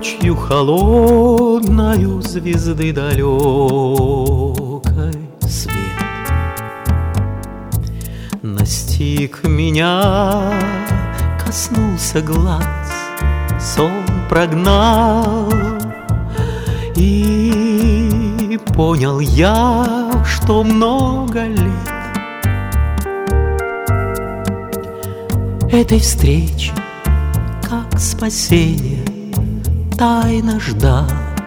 Ночью холодною звезды далекой свет настиг меня, коснулся глаз, сон прогнал, и понял я, что много лет этой встречи, как спасение, тайно ждал.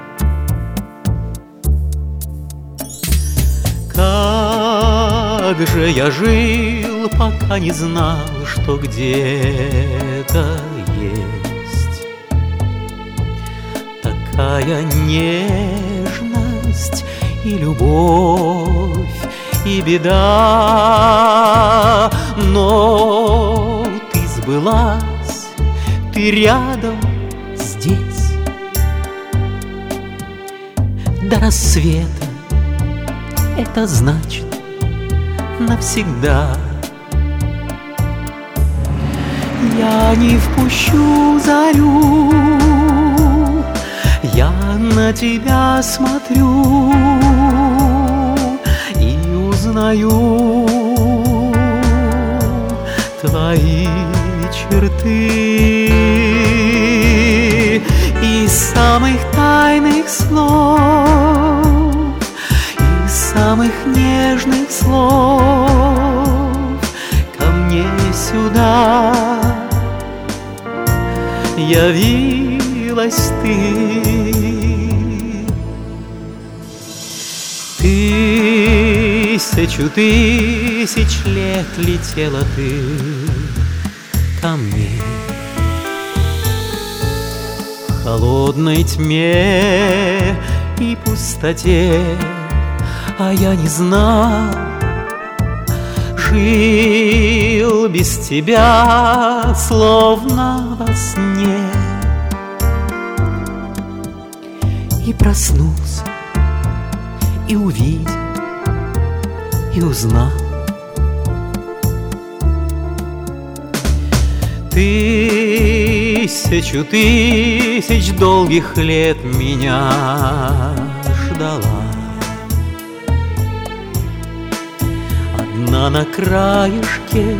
Как же я жил, пока не знал, что где-то есть такая нежность и любовь, и беда. Но ты сбылась, ты рядом здесь. До рассвета это значит навсегда. Я не впущу зарю, я на тебя смотрю и узнаю твои черты. Из самых тайных слов, из самых нежных слов ко мне сюда явилась ты. Тысячу тысяч лет летела ты ко мне в холодной тьме и пустоте, а я не знал, жил без тебя, словно во сне, и проснулся, и увидел, и узнал. Тысячу тысяч долгих лет меня ждала одна на краешке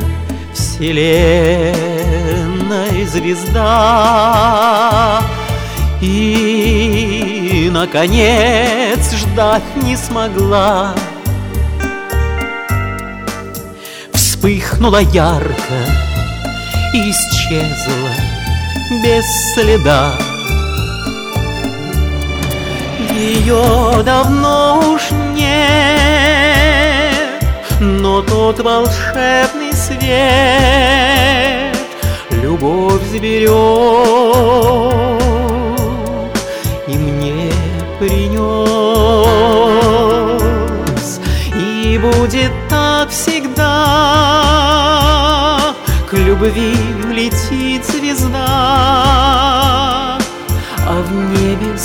вселенной звезда, и, наконец, ждать не смогла. Вспыхнула ярко и исчезла без следа. Ее давно уж нет, но тот волшебный свет любовь заберет и мне принес. И будет так всегда, к любви летит звезда, а в небе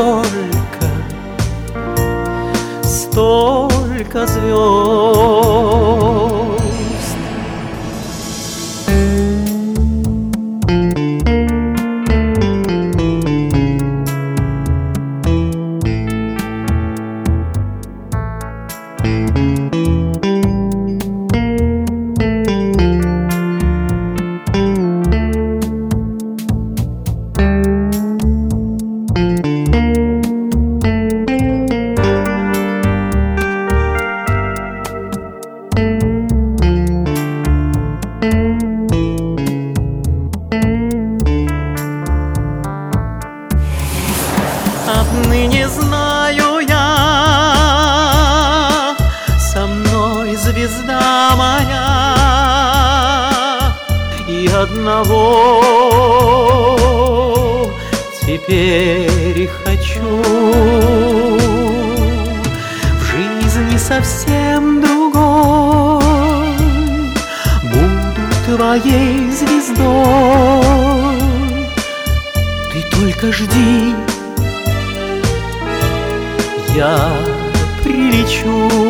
столько звезд. Отныне знаю я, со мной звезда моя, и одного теперь хочу в жизни совсем другой. Буду твоей звездой, ты только жди, я прилечу.